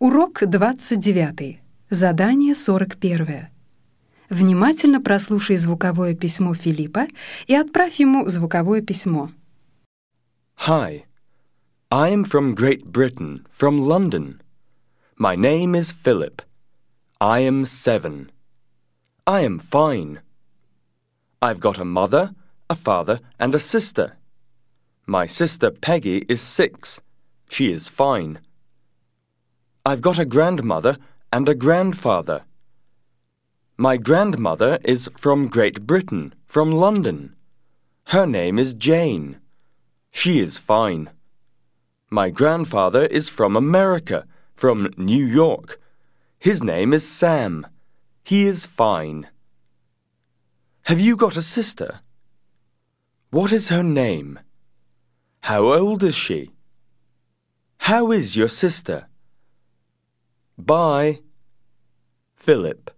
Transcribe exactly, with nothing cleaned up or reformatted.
Урок двадцать девятый. Задание сорок первое. Внимательно прослушай звуковое письмо Филиппа и отправь ему звуковое письмо. Hi, I am from Great Britain, from London. My name is Philip. I am seven. I am fine. I've got a mother, a father, and a sister. My sister Peggy is six. She is fine. I've got a grandmother and a grandfather. My grandmother is from Great Britain, from London. Her name is Jane. She is fine. My grandfather is from America, from New York. His name is Sam. He is fine. Have you got a sister? What is her name? How old is she? How is your sister? Bye, Philip.